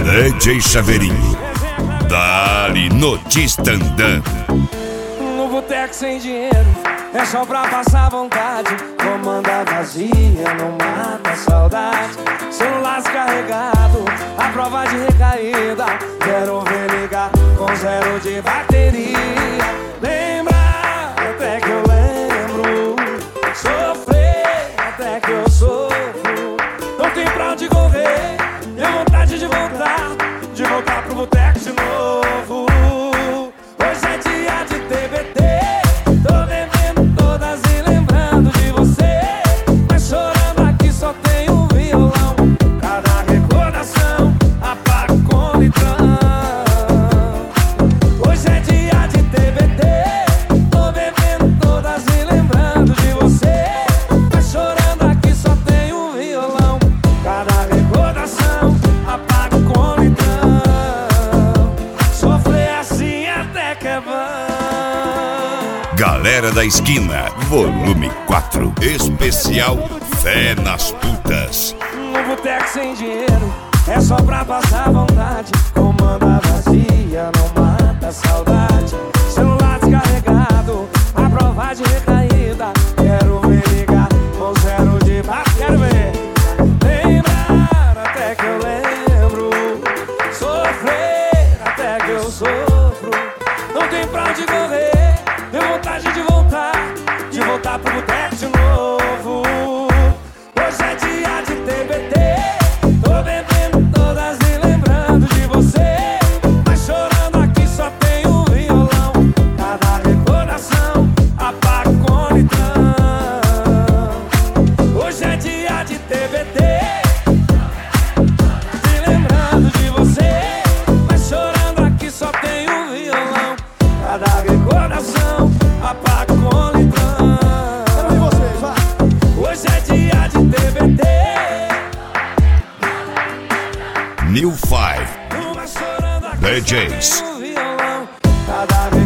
DJ Chaveirinho, dá-lhe notícia andando. No boteco sem dinheiro, é só pra passar vontade. Comanda vazia, não mata a saudade. Celular descarregado, a prova de recaída. Quero ver ligar com zero de bateria. Lembra, até que eu lembro. Sofrer, até que eu sofro. Não tem pra onde correr, tenho vontade de voltar pro boteco de novo. Hoje é dia de TBT, tô bebendo todas e lembrando de você. Mas chorando aqui só tem um violão. Cada recordação apaga com litrão. Hoje é dia de TBT, tô bebendo todas e lembrando de você. Mas chorando aqui só tem um violão. Cada recordação apaga com litrão. Sofrer assim até que é bom. Galera da Esquina, volume 4, especial Fé nas Putas. No boteco sem dinheiro, é só pra passar vontade. Comanda vazia, não mata a saudade. Celular descarregado, a prova de recaída. Quero ver ligar com zero de bate. Quero ver lembrar até que eu lembro. Sofrer até que eu sofro. Não tem pra onde correr, tenho vontade de voltar pro boteco de novo. Hoje é dia de TBT, tô bebendo todas e lembrando de você. Mas chorando aqui só tem um violão. Cada recordação apaga com litrão. Hoje é dia de TBT, te lembrando de você. Mas chorando aqui só tem um violão. Cada recordação apaga com litrão. Hoje é dia de TBT. New 5 DJs. Cada